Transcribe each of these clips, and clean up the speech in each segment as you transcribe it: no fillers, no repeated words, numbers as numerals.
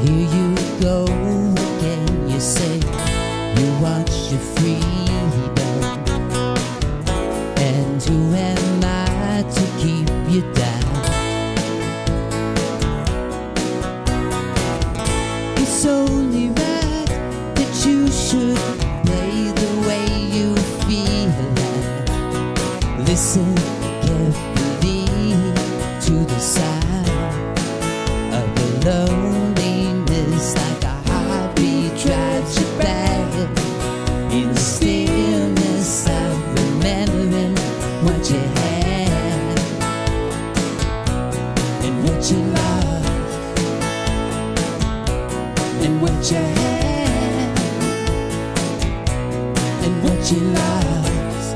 Here you go again, you say you want your freedom, and who am I to keep you down? It's only right that you should play the way you feel and listen carefully to the sound of the loneliness, like a heartbeat drives you back in the stillness of remembering what you had and what you lost and what you had and what you lost.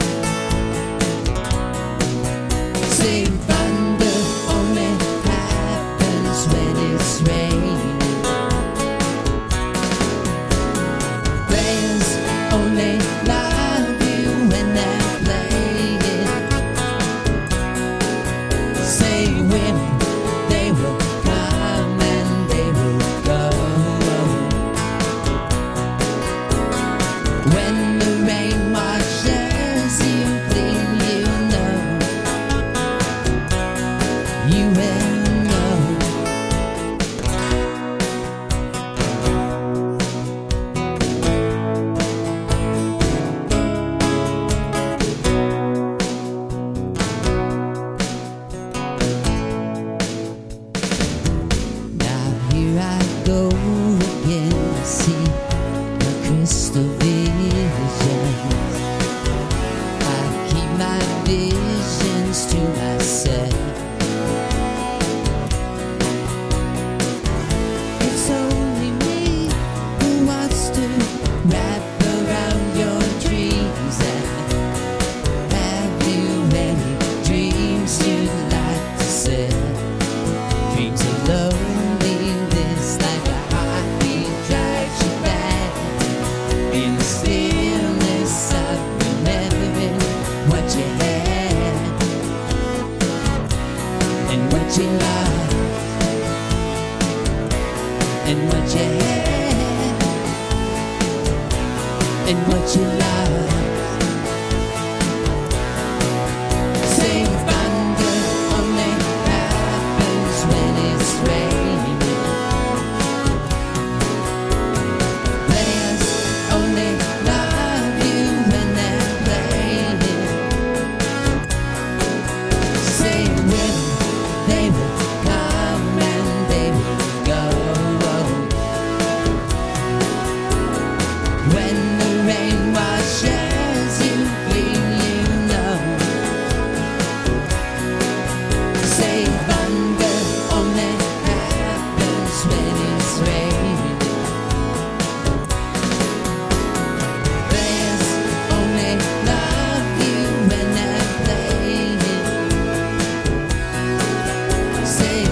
Say thunder only happens when it's raining. Players only love you when they're playing. Say women, they will come and they will go. When the rain washes you clean, you know, you will know. Now here I go again to see my crystal visions. I keep my visions to myself. It's only me who wants to wrap around your dreams. And have you any dreams you'd like to sell? Dreams of loneliness, like a heartbeat drives you back in the stillness of remembering what you had and what you lost and what you had and what you lost. Say thunder only happens when it's raining. Players only love you when they're playing. Say women, they will come and they will go. When the rain washes you clean, you know. Say thunder only happens when it's raining. Players only love you when they're playing. Say